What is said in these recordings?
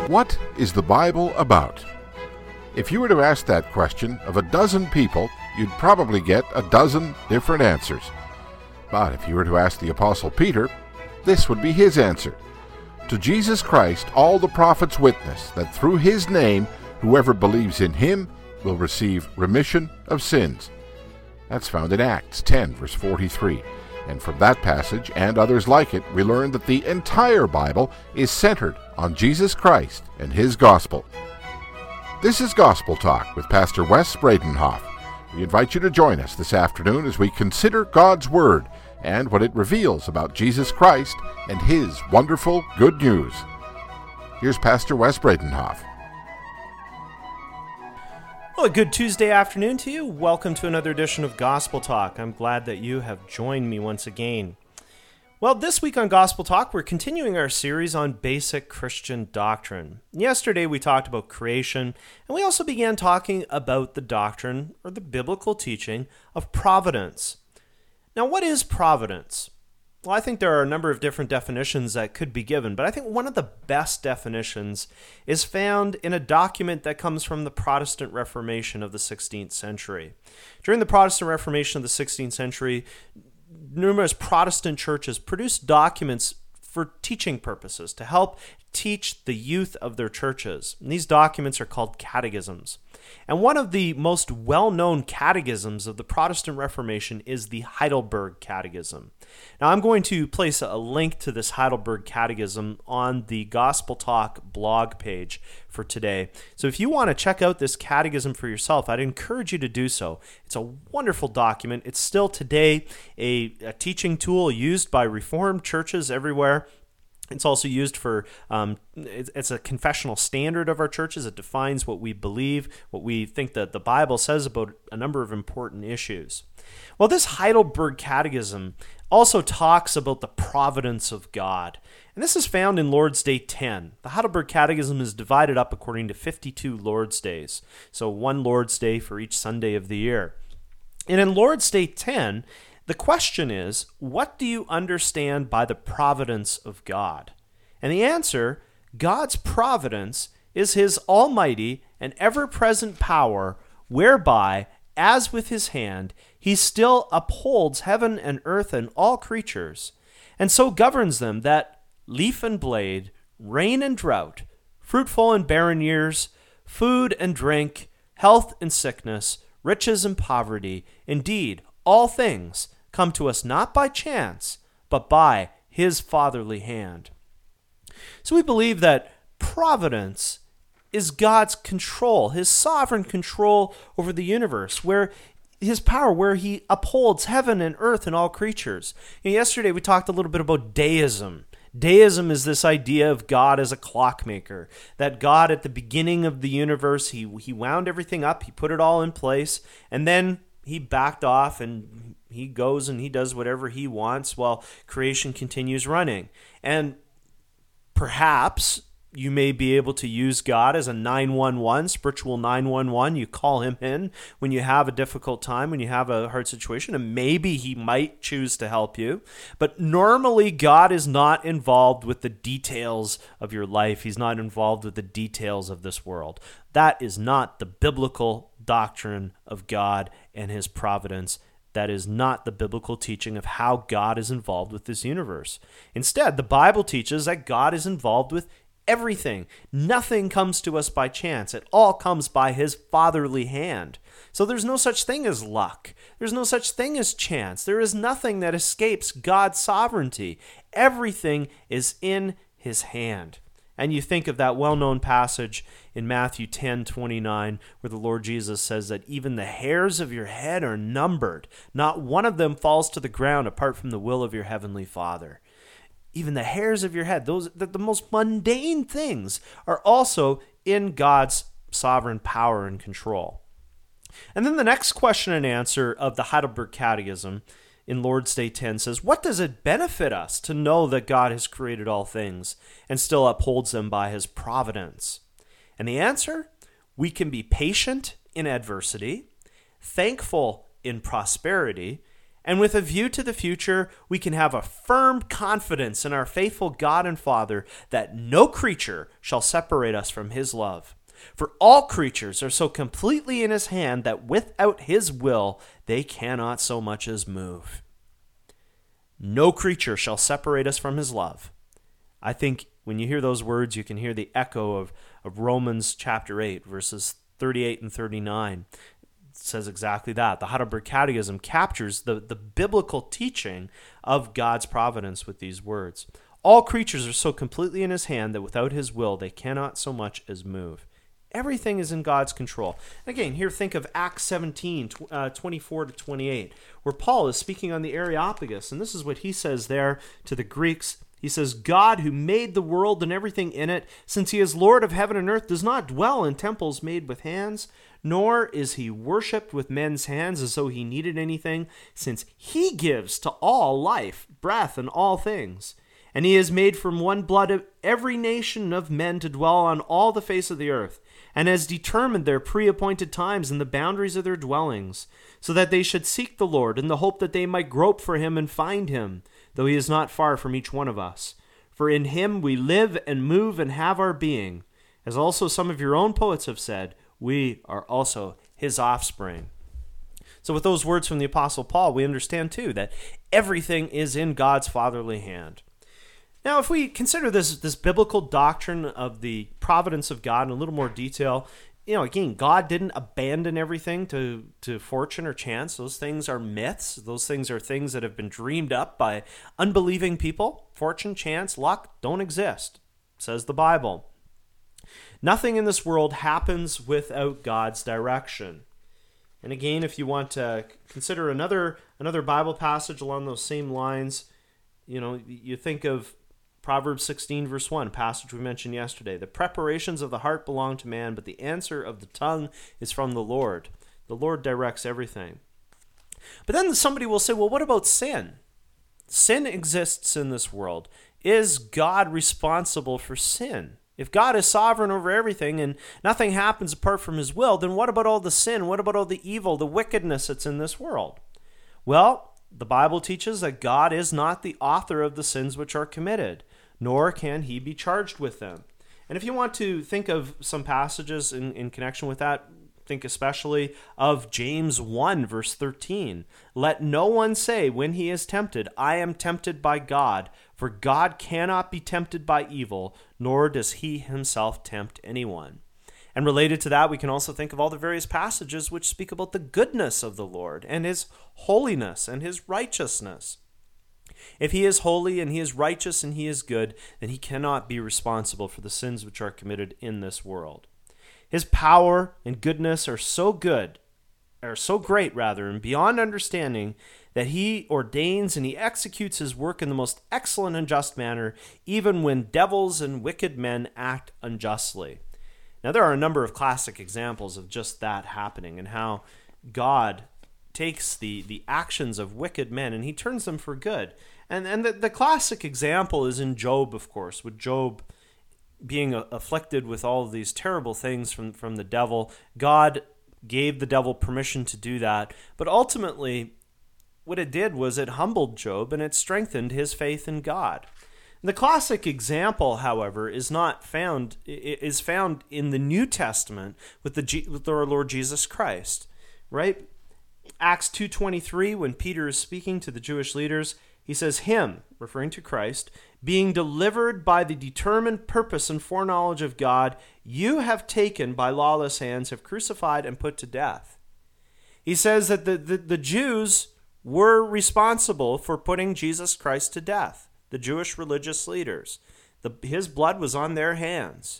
What is the Bible about? If you were to ask that question of a dozen people, you'd probably get a dozen different answers. But if you were to ask the Apostle Peter, this would be his answer. To Jesus Christ, all the prophets witness that through his name, whoever believes in him will receive remission of sins. That's found in Acts 10, verse 43. And from that passage and others like it, we learn that the entire Bible is centered on Jesus Christ and his gospel. This is Gospel Talk with Pastor Wes Bredenhoff. We invite you to join us this afternoon as we consider God's Word and what it reveals about Jesus Christ and his wonderful good news. Here's Pastor Wes Bredenhoff. Well, a good Tuesday afternoon to you. Welcome to another edition of Gospel Talk. I'm glad that you have joined me once again. Well, this week on Gospel Talk, we're continuing our series on basic Christian doctrine. Yesterday, we talked about creation, and we also began talking about the doctrine, or the biblical teaching, of providence. Now, what is providence? Well, I think there are a number of different definitions that could be given, but I think one of the best definitions is found in a document that comes from the Protestant Reformation of the 16th century. During the Protestant Reformation of the 16th century, numerous Protestant churches produced documents for teaching purposes to help teach the youth of their churches. And these documents are called catechisms. And one of the most well-known catechisms of the Protestant Reformation is the Heidelberg Catechism. Now, I'm going to place a link to this Heidelberg Catechism on the Gospel Talk blog page for today. So if you want to check out this catechism for yourself, I'd encourage you to do so. It's a wonderful document. It's still today a teaching tool used by Reformed churches everywhere. It's also used for, it's a confessional standard of our churches. It defines what we believe, what we think that the Bible says about a number of important issues. Well, this Heidelberg Catechism also talks about the providence of God. And this is found in Lord's Day 10. The Heidelberg Catechism is divided up according to 52 Lord's Days. So one Lord's Day for each Sunday of the year. And in Lord's Day 10, the question is, what do you understand by the providence of God? And the answer, God's providence is his almighty and ever-present power, whereby, as with his hand, he still upholds heaven and earth and all creatures, and so governs them that leaf and blade, rain and drought, fruitful and barren years, food and drink, health and sickness, riches and poverty, indeed, all things come to us not by chance, but by his fatherly hand. So we believe that providence is God's control, his sovereign control over the universe, where his power, where he upholds heaven and earth and all creatures. Yesterday we talked a little bit about deism. Deism is this idea of God as a clockmaker, that God at the beginning of the universe, he wound everything up, he put it all in place, and then he backed off and he goes and he does whatever he wants while creation continues running. And perhaps you may be able to use God as a 911, spiritual 911. You call him in when you have a difficult time, when you have a hard situation, and maybe he might choose to help you. But normally God is not involved with the details of your life. He's not involved with the details of this world. That is not the biblical doctrine of God and his providence. That is not the biblical teaching of how God is involved with this universe. Instead, the Bible teaches that God is involved with everything. Nothing comes to us by chance. It all comes by his fatherly hand. So there's no such thing as luck. There's no such thing as chance. There is nothing that escapes God's sovereignty. Everything is in his hand. And you think of that well-known passage in Matthew 10:29, where the Lord Jesus says that even the hairs of your head are numbered. Not one of them falls to the ground apart from the will of your heavenly Father. Even the hairs of your head, the most mundane things, are also in God's sovereign power and control. And then the next question and answer of the Heidelberg Catechism in Lord's Day 10 says, what does it benefit us to know that God has created all things and still upholds them by his providence? And the answer, we can be patient in adversity, thankful in prosperity, And with a view to the future, we can have a firm confidence in our faithful God and Father that no creature shall separate us from his love. For all creatures are so completely in his hand that without his will they cannot so much as move. No creature shall separate us from his love. I think when you hear those words, you can hear the echo of Romans chapter 8, verses 38 and 39. It says exactly that. The Heidelberg Catechism captures the biblical teaching of God's providence with these words. All creatures are so completely in his hand that without his will they cannot so much as move. Everything is in God's control. Again, here think of Acts 17, 24 to 28, where Paul is speaking on the Areopagus, and this is what he says there to the Greeks. He says, God, who made the world and everything in it, since he is Lord of heaven and earth, does not dwell in temples made with hands, nor is he worshipped with men's hands as though he needed anything, since he gives to all life, breath, and all things. And he has made from one blood of every nation of men to dwell on all the face of the earth, and has determined their pre-appointed times and the boundaries of their dwellings, so that they should seek the Lord in the hope that they might grope for him and find him, though he is not far from each one of us. For in him we live and move and have our being. As also some of your own poets have said, we are also his offspring. So with those words from the Apostle Paul, we understand too that everything is in God's fatherly hand. Now, if we consider this biblical doctrine of the providence of God in a little more detail, again, God didn't abandon everything to fortune or chance. Those things are myths. Those things are things that have been dreamed up by unbelieving people. Fortune, chance, luck don't exist, says the Bible. Nothing in this world happens without God's direction. And again, if you want to consider another Bible passage along those same lines, you think of Proverbs 16, verse 1, passage we mentioned yesterday. The preparations of the heart belong to man, but the answer of the tongue is from the Lord. The Lord directs everything. But then somebody will say, well, what about sin? Sin exists in this world. Is God responsible for sin? If God is sovereign over everything and nothing happens apart from his will, then what about all the sin? What about all the evil, the wickedness that's in this world? Well, the Bible teaches that God is not the author of the sins which are committed, nor can he be charged with them. And if you want to think of some passages in connection with that, think especially of James 1, verse 13. Let no one say when he is tempted, I am tempted by God, for God cannot be tempted by evil, nor does he himself tempt anyone. And related to that, we can also think of all the various passages which speak about the goodness of the Lord and his holiness and his righteousness. If he is holy and he is righteous and he is good, then he cannot be responsible for the sins which are committed in this world. His power and goodness are so great, and beyond understanding, that he ordains and he executes his work in the most excellent and just manner, even when devils and wicked men act unjustly. Now, there are a number of classic examples of just that happening and how God takes the actions of wicked men and he turns them for good. And the classic example is in Job, of course, with Job being afflicted with all of these terrible things from the devil. God gave the devil permission to do that, but ultimately what it did was it humbled Job and it strengthened his faith in God. The classic example, however, is found in the New Testament with our Lord Jesus Christ, right? Acts 2:23, when Peter is speaking to the Jewish leaders, he says, him, referring to Christ, being delivered by the determined purpose and foreknowledge of God, you have taken by lawless hands, have crucified and put to death. He says that the Jews were responsible for putting Jesus Christ to death, the Jewish religious leaders. His blood was on their hands.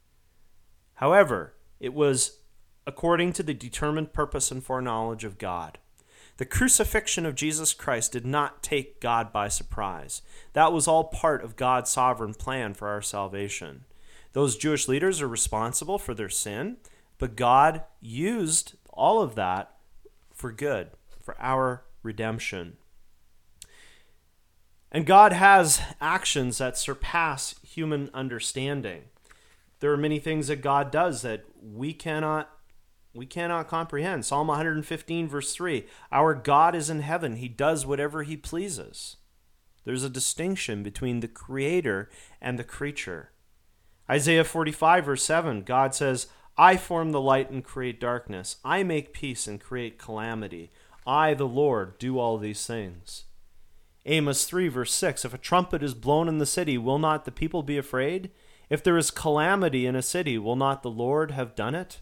However, it was according to the determined purpose and foreknowledge of God. The crucifixion of Jesus Christ did not take God by surprise. That was all part of God's sovereign plan for our salvation. Those Jewish leaders are responsible for their sin, but God used all of that for good, for our redemption. And God has actions that surpass human understanding. There are many things that God does that we cannot we cannot comprehend. Psalm 115, verse 3, our God is in heaven. He does whatever he pleases. There's a distinction between the creator and the creature. Isaiah 45, verse 7, God says, I form the light and create darkness. I make peace and create calamity. I, the Lord, do all these things. Amos 3, verse 6, if a trumpet is blown in the city, will not the people be afraid? If there is calamity in a city, will not the Lord have done it?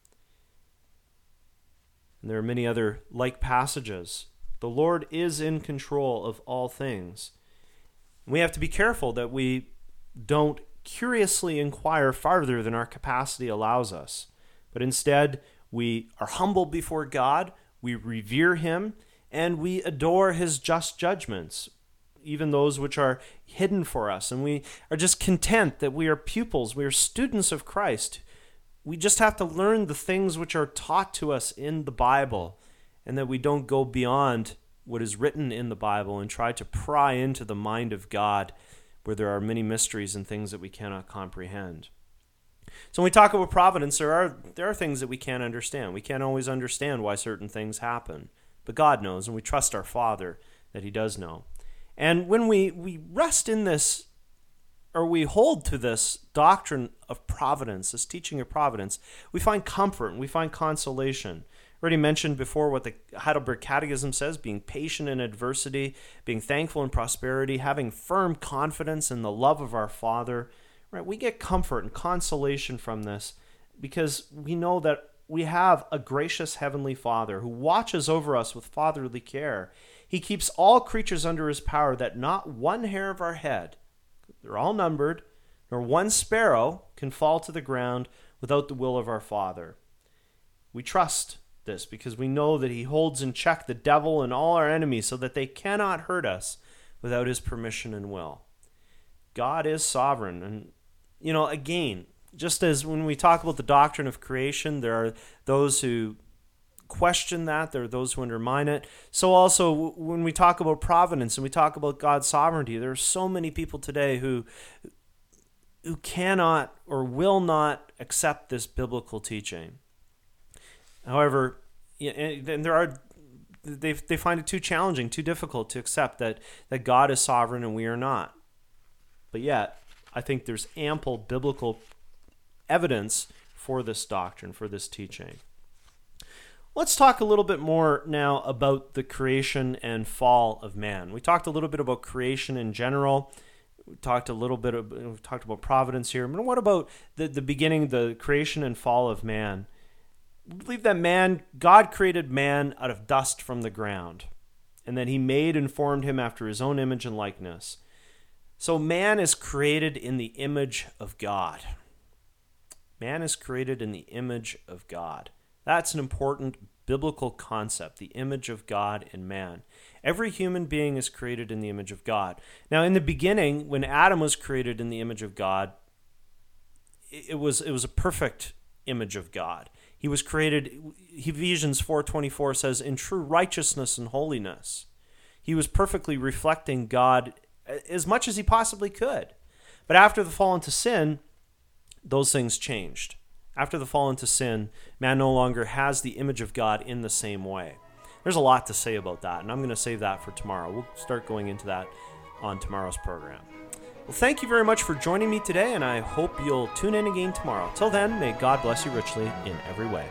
And there are many other like passages. The Lord is in control of all things. We have to be careful that we don't curiously inquire farther than our capacity allows us. But instead, we are humble before God, we revere him, and we adore his just judgments, even those which are hidden for us. And we are just content that we are pupils, we are students of Christ. We just have to learn the things which are taught to us in the Bible, and that we don't go beyond what is written in the Bible and try to pry into the mind of God where there are many mysteries and things that we cannot comprehend. So when we talk about providence, there are things that we can't understand. We can't always understand why certain things happen. But God knows, and we trust our Father that he does know. And when we rest in this, or we hold to this doctrine of providence, this teaching of providence, we find comfort and we find consolation. I already mentioned before what the Heidelberg Catechism says, being patient in adversity, being thankful in prosperity, having firm confidence in the love of our Father. Right? We get comfort and consolation from this because we know that we have a gracious Heavenly Father who watches over us with fatherly care. He keeps all creatures under his power, that not one hair of our head, they're all numbered, nor one sparrow can fall to the ground without the will of our Father. We trust this because we know that he holds in check the devil and all our enemies so that they cannot hurt us without his permission and will. God is sovereign. And, again, just as when we talk about the doctrine of creation, there are those who question that, there are those who undermine it. So also when we talk about providence and we talk about God's sovereignty, there are so many people today who cannot or will not accept this biblical teaching. However, and they find it too challenging, too difficult to accept that God is sovereign and we are not. But yet, I think there's ample biblical evidence for this doctrine, for this teaching. Let's talk a little bit more now about the creation and fall of man. We talked a little bit about creation in general. We talked about providence here. But what about the beginning, the creation and fall of man? We believe that God created man out of dust from the ground, and that he made and formed him after his own image and likeness. So man is created in the image of God. Man is created in the image of God. That's an important biblical concept, the image of God in man. Every human being is created in the image of God. Now, in the beginning, when Adam was created in the image of God, it was a perfect image of God. He was created, Ephesians 4:24 says, in true righteousness and holiness. He was perfectly reflecting God as much as he possibly could. But after the fall into sin, those things changed. After the fall into sin, man no longer has the image of God in the same way. There's a lot to say about that, and I'm going to save that for tomorrow. We'll start going into that on tomorrow's program. Well, thank you very much for joining me today, and I hope you'll tune in again tomorrow. Till then, may God bless you richly in every way.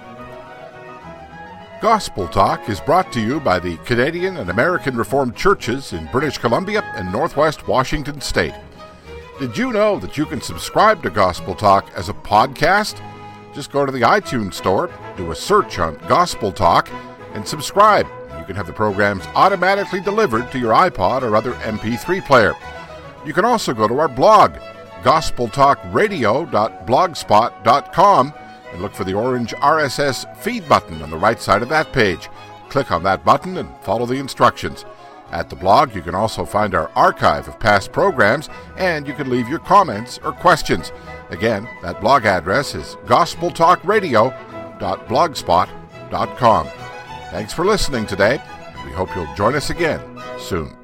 Gospel Talk is brought to you by the Canadian and American Reformed Churches in British Columbia and Northwest Washington State. Did you know that you can subscribe to Gospel Talk as a podcast? Just go to the iTunes store, do a search on Gospel Talk, and subscribe. You can have the programs automatically delivered to your iPod or other MP3 player. You can also go to our blog, gospeltalkradio.blogspot.com, and look for the orange RSS feed button on the right side of that page. Click on that button and follow the instructions. At the blog, you can also find our archive of past programs, and you can leave your comments or questions. Again, that blog address is gospeltalkradio.blogspot.com. Thanks for listening today, and we hope you'll join us again soon.